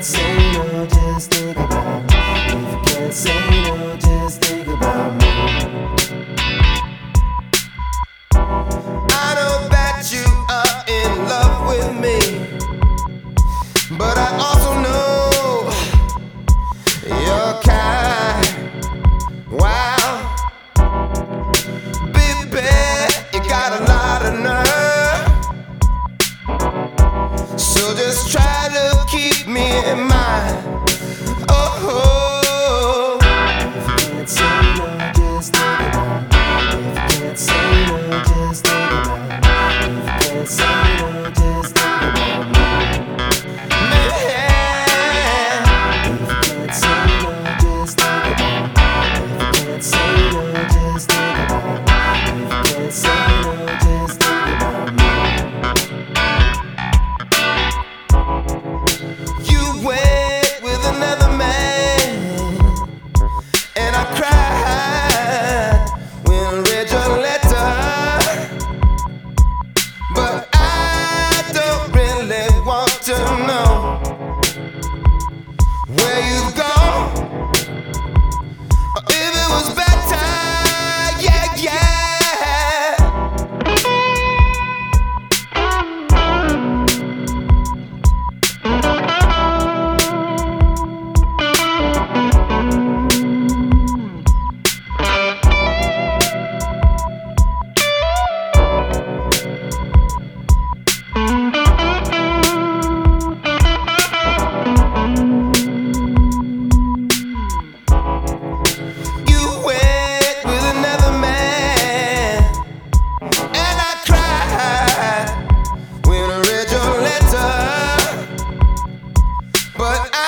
can't say no, just think about me. If you can't say no, just think about me. I know that you are in love with me, but I also know you're kind. Wow, baby, you got a lot of nerve, so just try to keep me in mind. Oh, if you can't say no, just think about me. If you can't say no, just think about me. If you can't say no, just think about me. If you can't say no, just think about me. If you can't say no, just think about me. If you can't say no, just think about me. you went with another man, and I cried when I read your letter, but I don't really want to know where you've gone, or if it was better. Yeah, yeah. You went with another man, and I cried when I read your letter, but I